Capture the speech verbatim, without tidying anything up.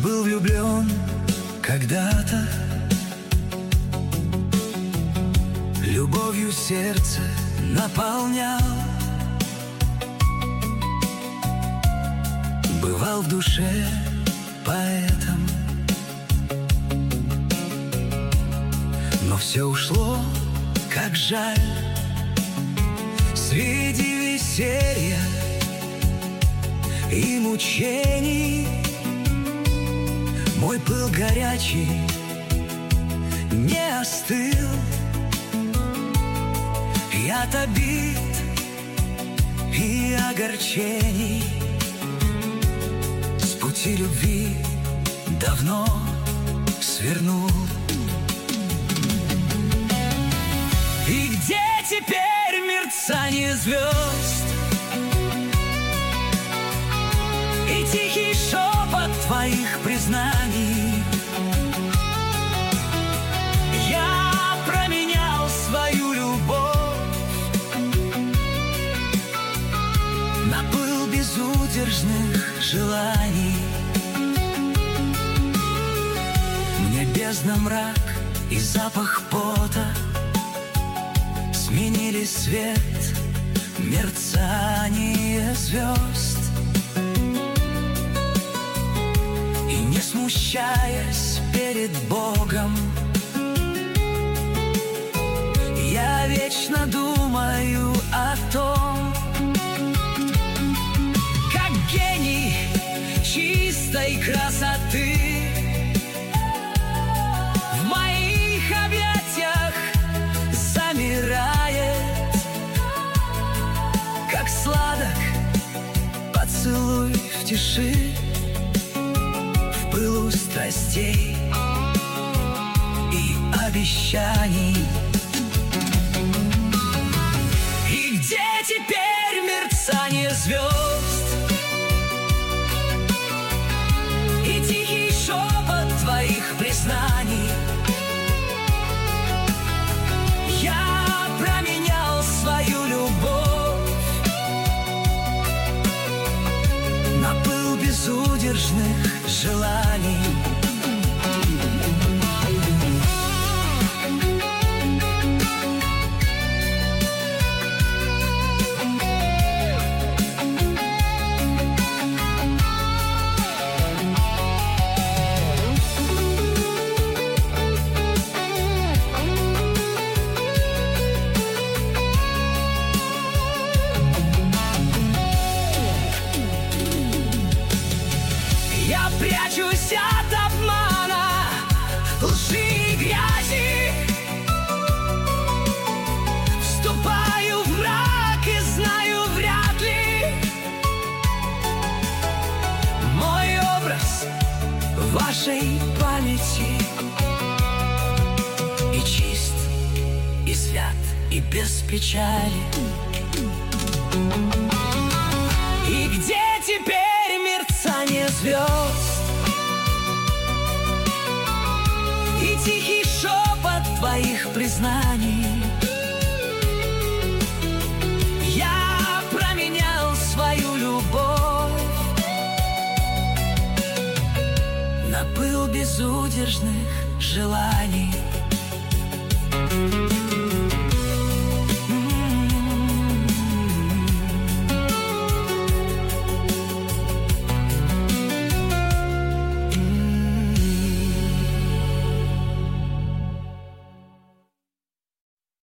был влюблен когда-то, любовью сердце наполнял, бывал в душе поэтом, но все ушло, как жаль. Среди веселья и мучений мой пыл горячий не остыл. Я от обид и огорчений с пути любви давно свернул. И где теперь мерцание звезд и тихий шепот твоих признаний? Я променял свою любовь на пыл безудержных желаний. Мне бездна, мрак и запах пота сменили свет, мерцание звезд. И не смущаясь перед Богом, я вечно думаю о том, как гений чистой красоты в моих объятиях замирает, как сладок поцелуй в тиши, в пылу страстей и обещаний. И где теперь мерцание звезд и тихий шепот твоих признаний? Я променял свою любовь на пыл безудержных желаний. Я прячусь от обмана, лжи и грязи, вступаю в мрак и знаю, вряд ли мой образ в вашей памяти и чист, и свят, и без печали. И где теперь мерцание звезд и тихий шепот твоих признаний? Я променял свою любовь на пыл безудержных желаний.